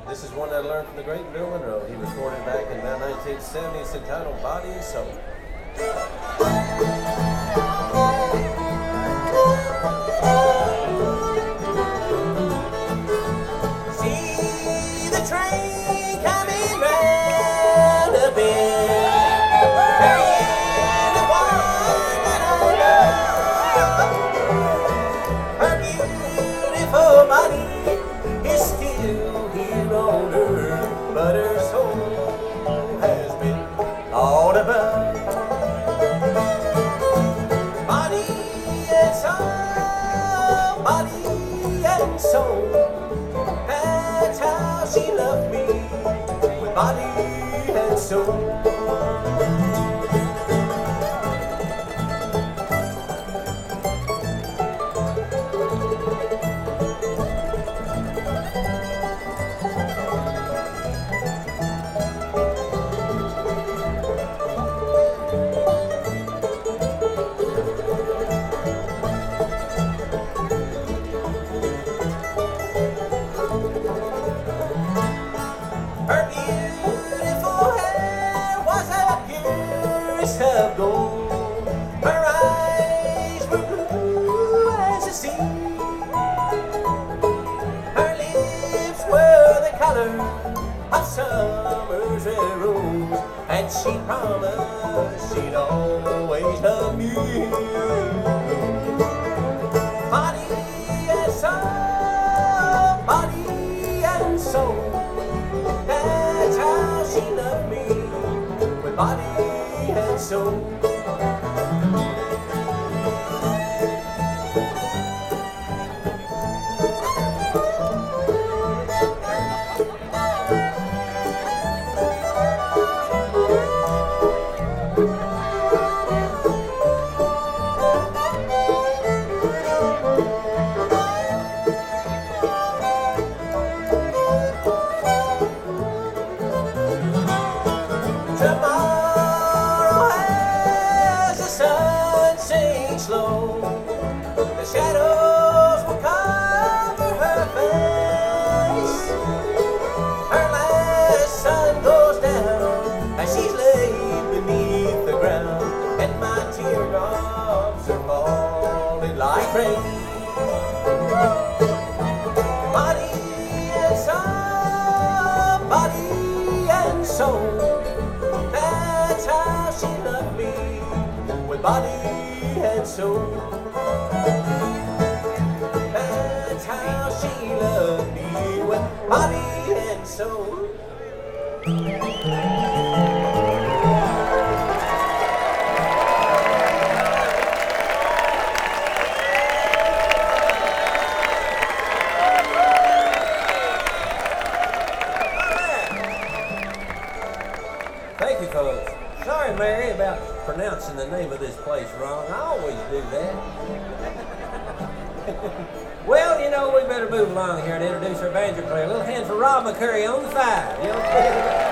This is one that I learned from the great Bill Monroe. He recorded back in about 1970. It's entitled Body and Soul. See the train coming round a bend, carrying the one that I love. Her beautiful body is still here on earth, but her soul has been all above. Body and soul, body and soul. That's how she loved me, with body and soul. Her beautiful hair was a purest of gold. Her eyes were blue as the sea. Her lips were the color of summer's red rose, and she promised she'd always love me. Body and soul, body and soul. That's how she loved me, with body and soul. Tomorrow, as the sun sinks low, the shadows will cover her face. Her last sun goes down as she's laid beneath the ground, and my teardrops are falling like rain. Body and soul, body and soul. That's how she loved me, with body and soul. That's how she loved me, with body and soul. Thank you, folks. Sorry, Mary, about pronouncing the name of this place wrong. I always do that. Well, you know, we better move along here to introduce our banjo player. A little hand for Rob McCurry on the five. You know?